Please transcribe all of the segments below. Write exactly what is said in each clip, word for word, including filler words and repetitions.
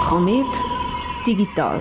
Komet digital.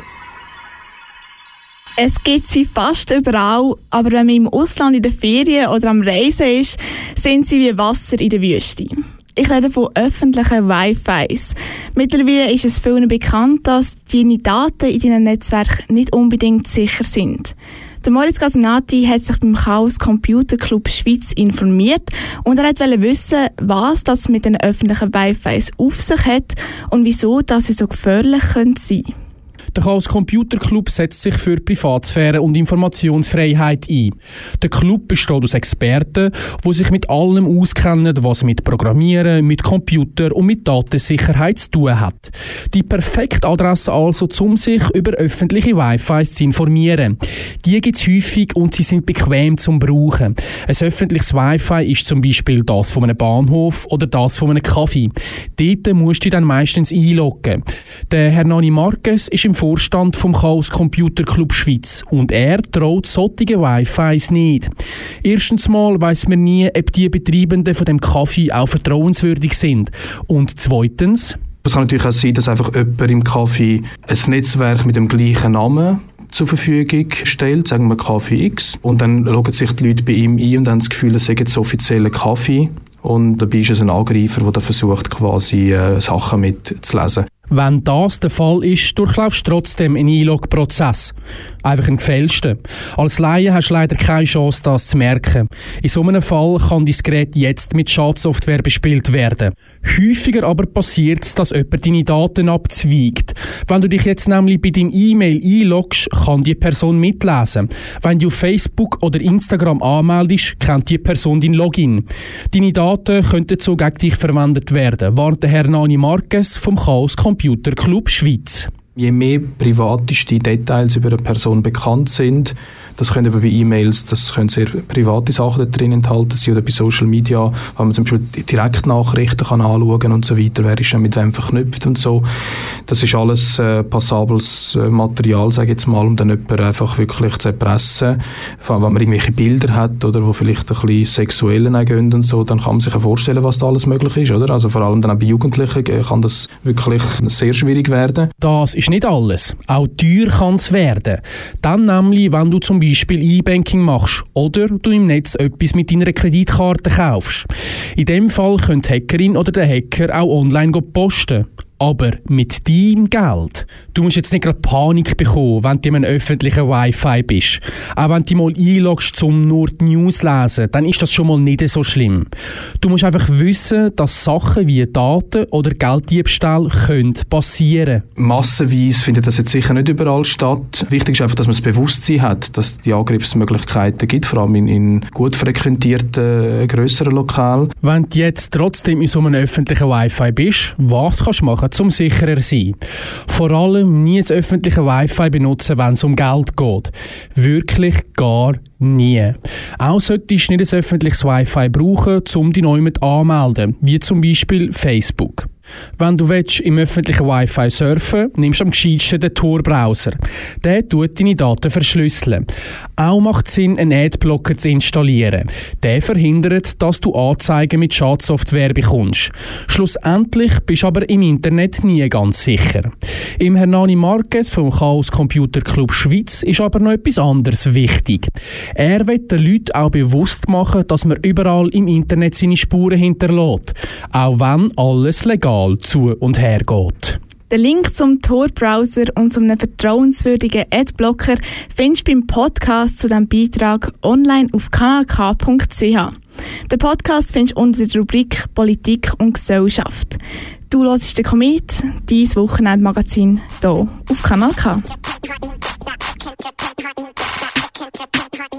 Es gibt sie fast überall, aber wenn man im Ausland in der Ferien oder am Reisen ist, sind sie wie Wasser in der Wüste. Ich rede von öffentlichen Wi-Fis. Mittlerweile ist es vielen bekannt, dass deine Daten in deinem Netzwerk nicht unbedingt sicher sind. Der Moritz Casonati hat sich beim Chaos Computer Club Schweiz informiert und er wollte wissen, was das mit den öffentlichen Wi-Fis auf sich hat und wieso dass sie so gefährlich sein können. Der Chaos Computer Club setzt sich für Privatsphäre und Informationsfreiheit ein. Der Club besteht aus Experten, die sich mit allem auskennen, was mit Programmieren, mit Computer und mit Datensicherheit zu tun hat. Die perfekte Adresse also, um sich über öffentliche Wi-Fis zu informieren. Die gibt es häufig und sie sind bequem zum Brauchen. Ein öffentliches Wi-Fi ist zum Beispiel das von einem Bahnhof oder das von einem Café. Dort musst du dich dann meistens einloggen. Der Hernani Marquez ist im Vorstand vom Chaos Computer Club Schweiz und er traut solche Wi-Fis nicht. Erstens mal weiss man nie, ob die Betreibenden von dem Café auch vertrauenswürdig sind. Und zweitens... Es kann natürlich auch sein, dass einfach jemand im Café ein Netzwerk mit dem gleichen Namen zur Verfügung stellt, sagen wir Café X, und dann loggen sich die Leute bei ihm ein und haben das Gefühl, es sei jetzt offiziell ein Café. Und dabei ist es ein Angreifer, der da versucht, quasi äh, Sachen mitzulesen. Wenn das der Fall ist, durchlaufst du trotzdem einen Einlog-Prozess. Einfach einen gefälschten. Als Laie hast du leider keine Chance, das zu merken. In so einem Fall kann dein Gerät jetzt mit Schadsoftware bespielt werden. Häufiger aber passiert es, dass jemand deine Daten abzweigt. Wenn du dich jetzt nämlich bei deinem E-Mail einloggst, kann die Person mitlesen. Wenn du auf Facebook oder Instagram anmeldest, kennt die Person dein Login. Deine Daten könnten so gegen dich verwendet werden, warnt der Hernani Marquez vom Chaos Computer Club Schweiz. Je mehr privateste Details über eine Person bekannt sind, das können eben bei E-Mails, das können sehr private Sachen da drin enthalten sein, oder bei Social Media, wenn man zum Beispiel Direktnachrichten kann anschauen und so weiter, wer ist dann mit wem verknüpft und so. Das ist alles äh, passables äh, Material, sage ich jetzt mal, um dann jemanden einfach wirklich zu erpressen. Wenn man irgendwelche Bilder hat, oder, wo vielleicht ein bisschen sexuell gehen und so, dann kann man sich ja vorstellen, was da alles möglich ist, oder? Also vor allem dann auch bei Jugendlichen kann das wirklich sehr schwierig werden. Das ist nicht alles. Auch teuer kann es werden. Dann nämlich, wenn du zum Beispiel E-Banking machst oder du im Netz etwas mit deiner Kreditkarte kaufst. In dem Fall können die Hackerin oder der Hacker auch online posten. Aber mit deinem Geld. Du musst jetzt nicht gerade Panik bekommen, wenn du in einem öffentlichen Wi-Fi bist. Auch wenn du dich mal einloggst, um nur die News zu lesen, dann ist das schon mal nicht so schlimm. Du musst einfach wissen, dass Sachen wie Daten oder Gelddiebstahl können passieren. Massenweise findet das jetzt sicher nicht überall statt. Wichtig ist einfach, dass man das Bewusstsein hat, dass es die Angriffsmöglichkeiten gibt, vor allem in, in gut frequentierten, grösseren Lokalen. Wenn du jetzt trotzdem in so einem öffentlichen Wi-Fi bist, was kannst du machen, um sicherer zu sein? Vor allem nie das öffentliche Wi-Fi benutzen, wenn es um Geld geht. Wirklich gar nie. Auch solltest du nicht ein öffentliches Wi-Fi brauchen, um dich neu mit anzumelden, wie zum Beispiel Facebook. Wenn du willst, im öffentlichen Wi-Fi surfen, nimmst du am gescheitsten den Tor-Browser. Der tut deine Daten verschlüsseln. Auch macht es Sinn, einen Adblocker zu installieren. Der verhindert, dass du Anzeigen mit Schadsoftware bekommst. Schlussendlich bist du aber im Internet nie ganz sicher. Im Hernani Marquez vom Chaos Computer Club Schweiz ist aber noch etwas anderes wichtig. Er will den Leuten auch bewusst machen, dass man überall im Internet seine Spuren hinterlässt, auch wenn alles legal zu und her geht. Den Link zum Tor-Browser und zum einem vertrauenswürdigen Adblocker findest du beim Podcast zu diesem Beitrag online auf kanal k punkt c h. Den Podcast findest du unter der Rubrik Politik und Gesellschaft. Du hörst den Komet, dein Wochenendmagazin hier auf Kanal K.